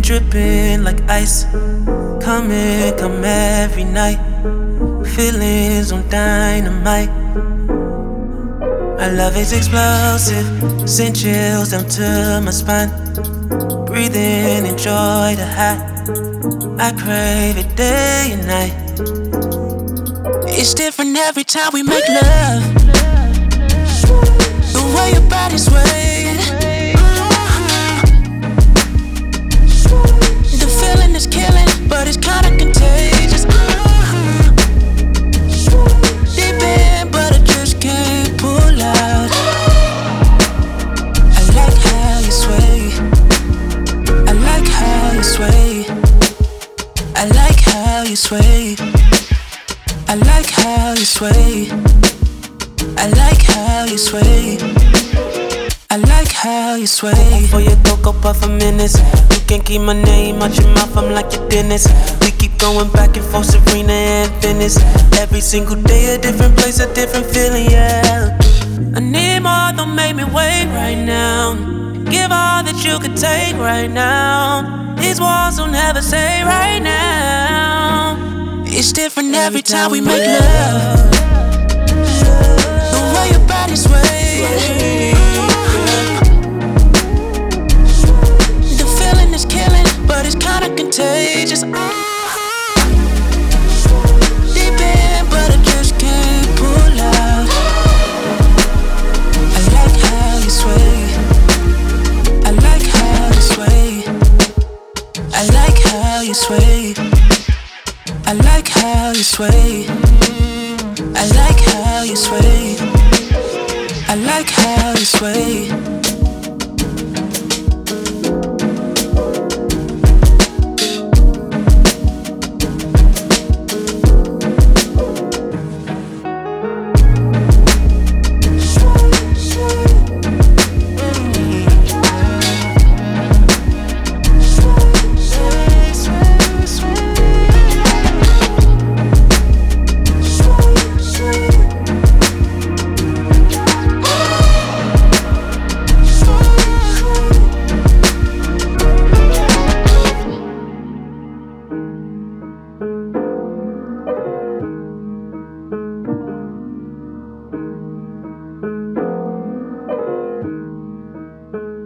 dripping like ice. Come every night. Feelings on dynamite. Our love is explosive, send chills down to my spine. Breathe in, enjoy the high. I crave it day and night. It's different every time we make love. The way your body sways, the feeling is killing, but it's kinda contagious. Deep in, but I just can't pull out. I like how you sway. I like how you sway. I like how you sway. I like how you sway. I like how you sway. I like how you sway. For your cocoa puff for minutes. You can't keep my name out your mouth, I'm like your dentist. We keep going back and forth, Serena and Venice. Every single day a different place, a different feeling, yeah. I need more, don't make me wait right now. Give all that you could take right now. These walls will never say right now. It's different every time we make love. The way your body sways, the feeling is killing, but it's kinda contagious. Deep in, but I just can't pull out. I like how you sway. I like how you sway. I like how you sway. I like how you sway. I like how you sway. I like how you sway.